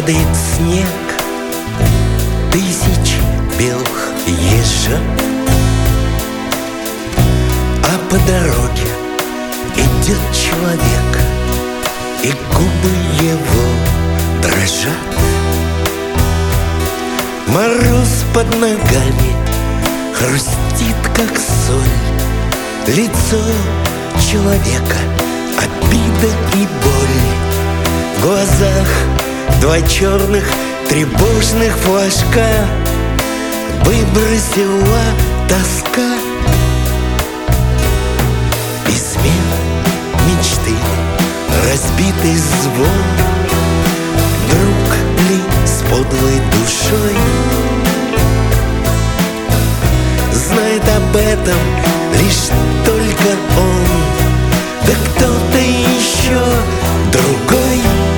Падает снег тысяч белых ежа, а по дороге идет человек, и губы его дрожат. Мороз под ногами хрустит, как соль. Лицо человека — обида и боль. В глазах два черных тревожных флажка выбросила тоска. Измена мечты, разбитый звон. Друг ли с подлой душой знает об этом лишь только он, да кто-то еще другой.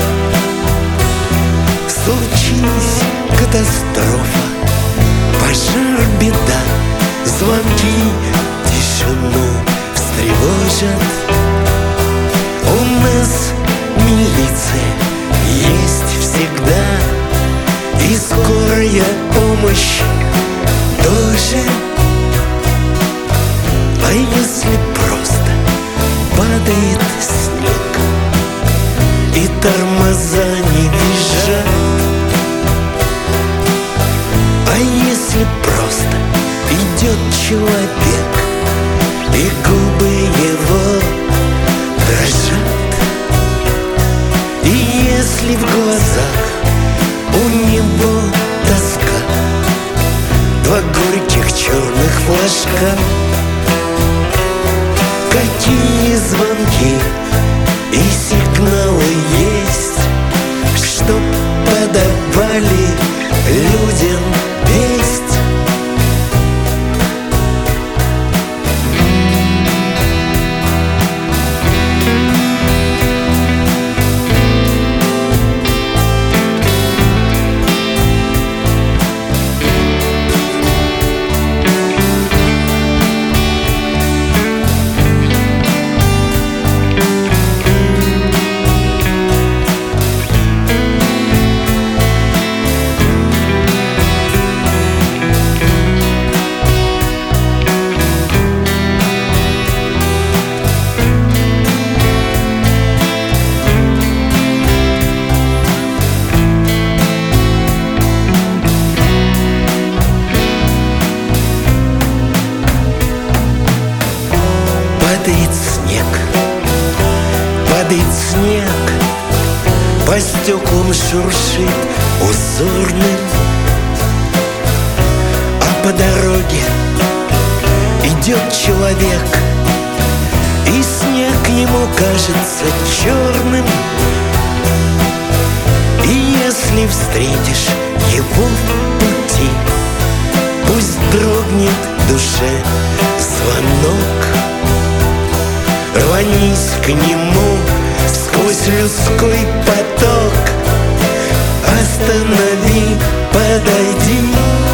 Случись катастрофа, пожар, беда, звонки тишину встревожат. У нас милиция есть всегда, и скорая помощь тоже. А если просто падает снег и тормоза не визжат? А если просто идет человек, и губы его дрожат? И если в глазах у него тоска, два горьких черных флажка, какие звонки и сигналы есть, чтоб подавали людям весть? Падает снег, по стеклам шуршит узорным, а по дороге идет человек, и снег ему кажется черным. И если встретишь его в пути, пусть дрогнет в душе звонок. Рванись к нему сквозь людской поток, останови, подойди.